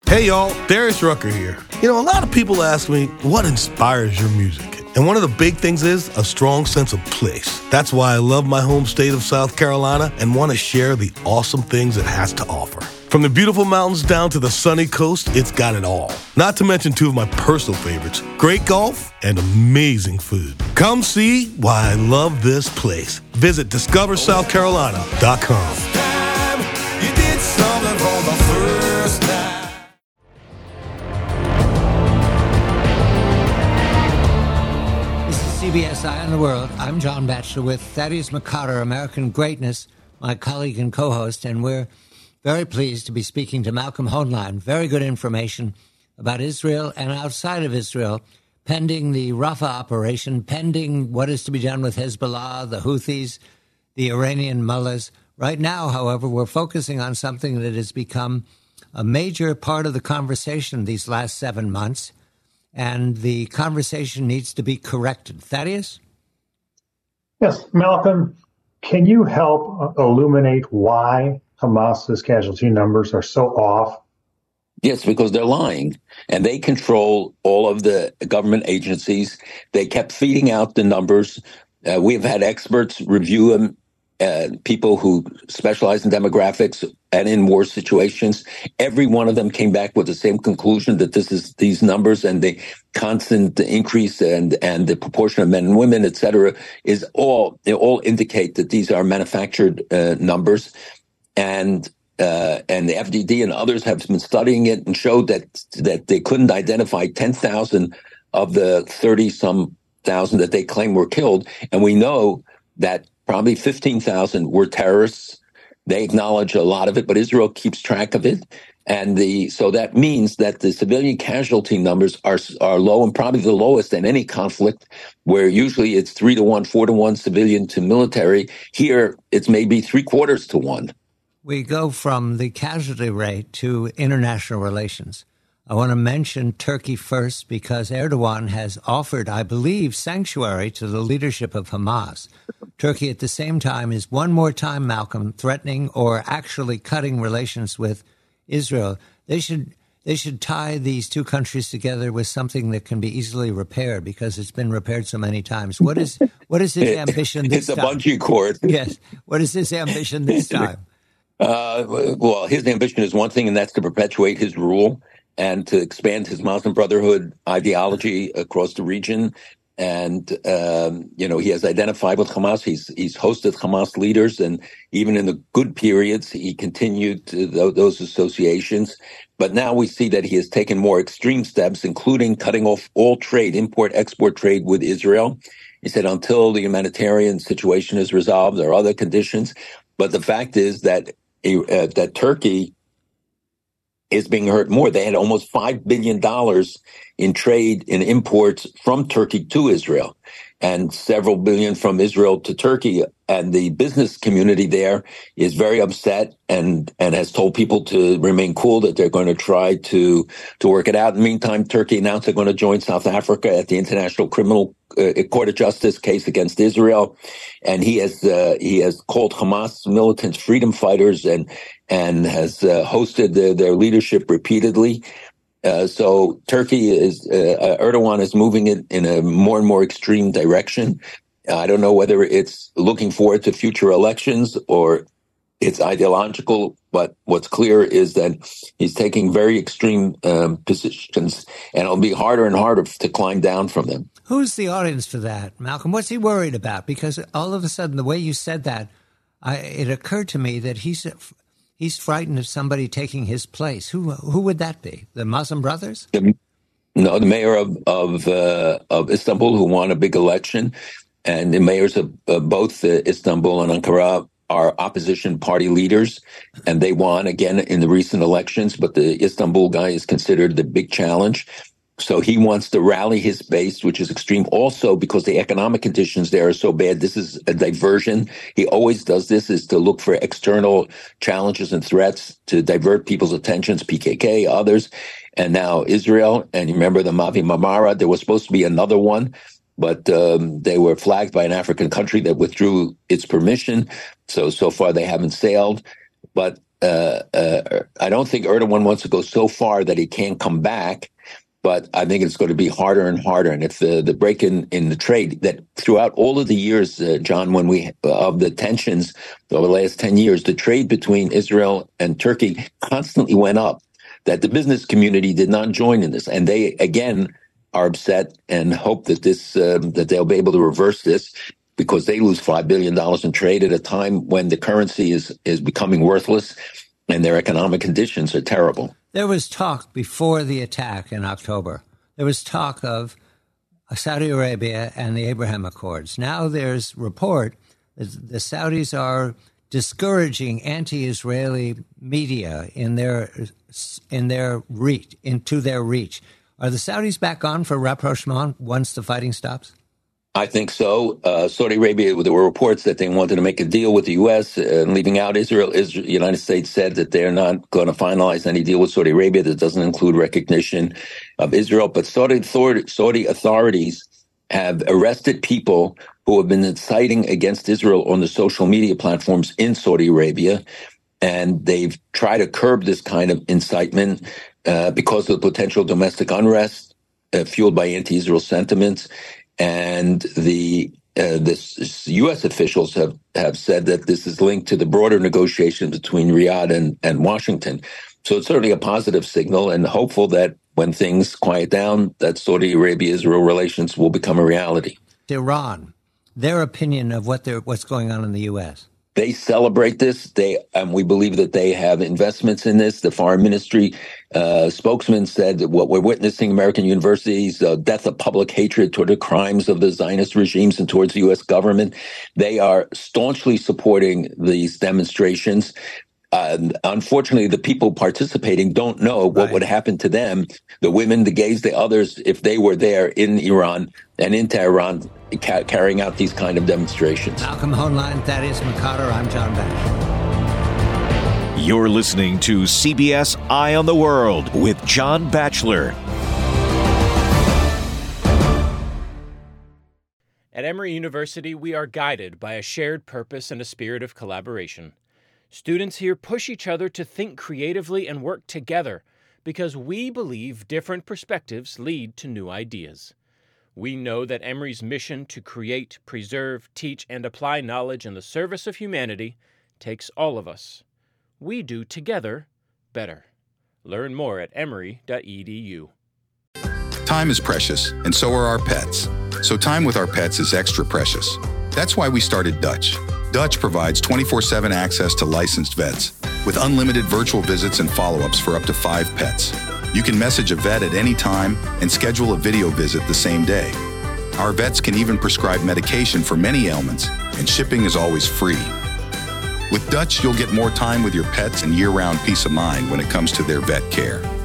Hey y'all, Darius Rucker here. You know, a lot of people ask me, what inspires your music? And one of the big things is a strong sense of place. That's why I love my home state of South Carolina and want to share the awesome things it has to offer. From the beautiful mountains down to the sunny coast, it's got it all. Not to mention two of my personal favorites, great golf and amazing food. Come see why I love this place. Visit discoversouthcarolina.com. You did something for the first time. CBS Eye on the World. I'm John Batchelor with Thaddeus McCarter, American Greatness, my colleague and co-host, and we're very pleased to be speaking to Malcolm Hoenlein. Very good information about Israel and outside of Israel, pending the Rafah operation, pending what is to be done with Hezbollah, the Houthis, the Iranian mullahs. Right now, however, we're focusing on something that has become a major part of the conversation these last 7 months, and the conversation needs to be corrected. Thaddeus? Yes, Malcolm, can you help illuminate why Hamas's casualty numbers are so off? Yes, because they're lying, and they control all of the government agencies. They kept feeding out the numbers. We've had experts review them, people who specialize in demographics and in war situations. Every one of them came back with the same conclusion, that these numbers and the constant increase and the proportion of men and women, et cetera, they all indicate that these are manufactured numbers. And the FDD and others have been studying it and showed that they couldn't identify 10,000 of the 30-some thousand that they claim were killed. And we know that probably 15,000 were terrorists. They acknowledge a lot of it, but Israel keeps track of it. And so that means that the civilian casualty numbers are low, and probably the lowest in any conflict, where usually it's 3-to-1, 4-to-1 civilian to military. Here, it's maybe 3/4 to 1. We go from the casualty rate to international relations. I want to mention Turkey first, because Erdogan has offered, I believe, sanctuary to the leadership of Hamas. Turkey, at the same time, is one more time, Malcolm, threatening or actually cutting relations with Israel. They should tie these two countries together with something that can be easily repaired, because it's been repaired so many times. What is his ambition this time? It's a bungee cord. Yes. What is his ambition this time? Well, his ambition is one thing, and that's to perpetuate his rule and to expand his Muslim Brotherhood ideology across the region. And, he has identified with Hamas. He's hosted Hamas leaders, and even in the good periods, he continued those associations. But now we see that he has taken more extreme steps, including cutting off all trade, import-export trade with Israel. He said until the humanitarian situation is resolved, there are other conditions. But the fact is that Turkey is being hurt more. They had almost $5 billion in trade in imports from Turkey to Israel, and several billion from Israel to Turkey. And the business community there is very upset and has told people to remain cool, that they're going to try to work it out. In the meantime, Turkey announced they're going to join South Africa at the International Criminal Court of Justice case against Israel. And he has called Hamas militants freedom fighters and has hosted their leadership repeatedly. So Turkey Erdogan is moving it in a more and more extreme direction. I don't know whether it's looking forward to future elections or it's ideological, but what's clear is that he's taking very extreme positions, and it'll be harder and harder to climb down from them. Who's the audience for that, Malcolm? What's he worried about? Because all of a sudden, the way you said that, it occurred to me that he's frightened of somebody taking his place. Who would that be? The Muslim Brothers? No, the mayor of Istanbul, who won a big election, and the mayors of both Istanbul and Ankara are opposition party leaders, and they won again in the recent elections. But the Istanbul guy is considered the big challenge. So he wants to rally his base, which is extreme. Also, because the economic conditions there are so bad, this is a diversion. He always does this, is to look for external challenges and threats to divert people's attentions, PKK, others. And now Israel. And you remember the Mavi Marmara, there was supposed to be another one, but they were flagged by an African country that withdrew its permission. So far they haven't sailed. But I don't think Erdogan wants to go so far that he can't come back, but I think it's going to be harder and harder. And if the break in the trade that throughout all of the years, John, when we of the tensions over the last 10 years, the trade between Israel and Turkey constantly went up, that the business community did not join in this. And they, again, are upset and hope that that they'll be able to reverse this, because they lose $5 billion in trade at a time when the currency is becoming worthless and their economic conditions are terrible. There was talk before the attack in October. There was talk of Saudi Arabia and the Abraham Accords. Now there's report that the Saudis are discouraging anti-Israeli media in their reach. Are the Saudis back on for rapprochement once the fighting stops? I think so. Saudi Arabia, there were reports that they wanted to make a deal with the U.S. And leaving out Israel. The United States said that they're not going to finalize any deal with Saudi Arabia that doesn't include recognition of Israel. But Saudi authorities have arrested people who have been inciting against Israel on the social media platforms in Saudi Arabia. And they've tried to curb this kind of incitement because of the potential domestic unrest fueled by anti-Israel sentiments. And the U.S. officials have said that this is linked to the broader negotiation between Riyadh and Washington. So it's certainly a positive signal, and hopeful that when things quiet down, that Saudi Arabia-Israel relations will become a reality. Iran, their opinion of what's going on in the U.S. They celebrate this. We believe that they have investments in this. The foreign ministry spokesman said that what we're witnessing, American universities, death of public hatred toward the crimes of the Zionist regimes and towards the U.S. government. They are staunchly supporting these demonstrations. Unfortunately, the people participating don't know what would happen to them, the women, the gays, the others, if they were there in Iran and in Tehran carrying out these kind of demonstrations. Malcolm Hoenlein, Thaddeus McCarter, I'm John Batchelor. You're listening to CBS Eye on the World with John Batchelor. At Emory University, we are guided by a shared purpose and a spirit of collaboration. Students here push each other to think creatively and work together because we believe different perspectives lead to new ideas. We know that Emory's mission to create, preserve, teach, and apply knowledge in the service of humanity takes all of us. We do together better. Learn more at emory.edu. Time is precious, and so are our pets. So time with our pets is extra precious. That's why we started Dutch. Dutch provides 24/7 access to licensed vets with unlimited virtual visits and follow-ups for up to 5 pets. You can message a vet at any time and schedule a video visit the same day. Our vets can even prescribe medication for many ailments, and shipping is always free. With Dutch, you'll get more time with your pets and year-round peace of mind when it comes to their vet care.